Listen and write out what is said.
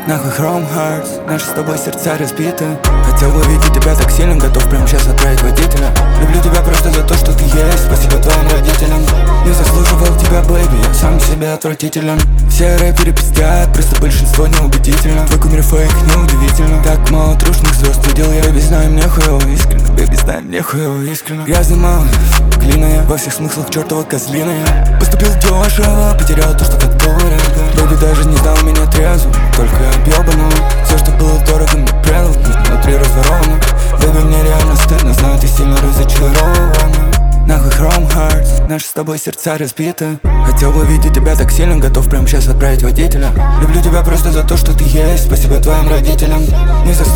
Нахуй Chrome Hearts, наши с тобой сердца разбиты. Хотел бы видеть тебя так сильно, готов прямо сейчас отправить водителя. Люблю тебя просто за то, что ты есть, спасибо твоим родителям. Не заслуживал тебя, бэйби, я сам себе отвратителен. Все рэперы пиздят, просто большинство неубедительно. Твой кумир фейк, неудивительно. Так мало трушных звезд видел я, бэйби, знаю, мне хуёво искренне. Бэйби, знаю, мне хуёво искренне. Грязный малый, клиная, во всех смыслах чертова козлиная. Поступил дешево, потерял то, что так дорого. Бэйби даже не знал меня трезвым, только объебанного. Все, что было дорого, мне предал, внутри разворовано. Бэйби, мне реально стыдно, знаю, ты сильно разочарована. Нахуй Chrome Hearts, наши с тобой сердца разбиты. Хотел бы видеть тебя так сильно, готов прямо сейчас отправить водителя. Люблю тебя просто за то, что ты есть, спасибо твоим родителям. Не